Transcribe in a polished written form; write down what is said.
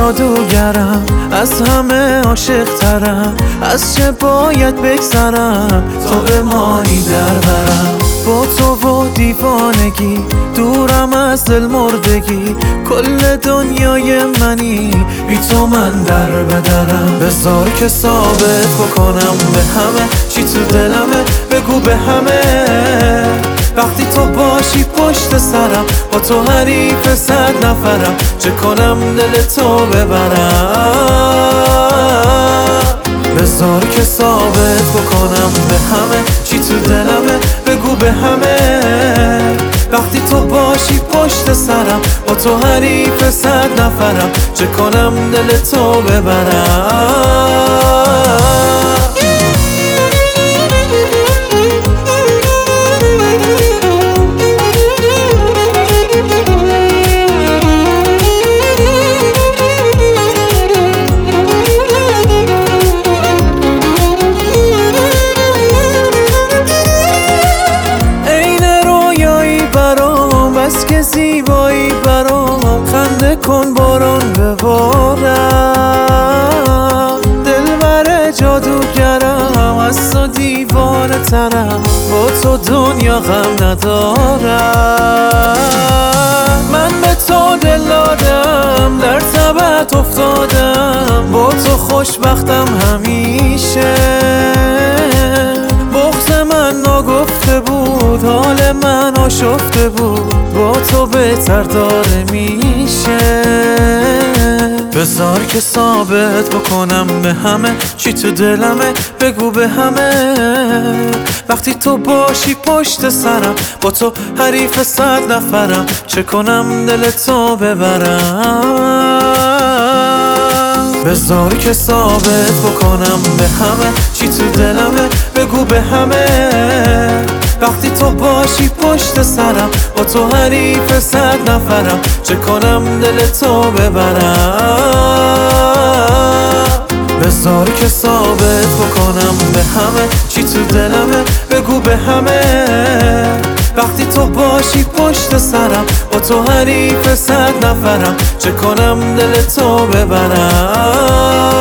جادوگرم، از همه عاشق ترم، از چه باید بگذرم تا به مانی در برم. با تو و دیوانگی دورم از دل مردگی، کل دنیای منی بی تو من در بدرم. بذار که ثابت بکنم به همه چی تو دلمه، بگو به همه وقتی تو باشی پشت سرم، با تو حریف 100 نفرم، چه کنم دل تو ببرم. بذار که ثابت بکنم به همه چی تو دلمه، بگو به همه وقتی تو باشی پشت سرم، با تو حریف 100 نفرم، چه کنم دل تو ببرم. بس که زیبایی برام، خنده کن باران ببارم. دلبر جادوگرم، از تو دیوانه ترم، با تو دنیا غم ندارم. من به تو دل دادم، در تبت افتادم، با تو خوشبختم همیشه. بغض من ناگفته بود، حال من آشفته بود، با تو بهتر داره میشه. بذار که ثابت بکنم به همه چی تو دلمه، بگو به همه وقتی تو باشی پشت سرم، با تو حریف 100 نفرم، چه کنم دل تو ببرم. بذار که ثابت بکنم به همه چی تو دلمه، بگو به همه وقتی تو باشی پشت سرم، با تو حریف 100 نفرم، چه کنم دل تو ببرم. بذار که ثابت بکنم به همه چی تو دلمه، بگو به همه وقتی تو باشی پشت سرم، با تو حریف 100 نفرم، چه کنم دل تو ببرم.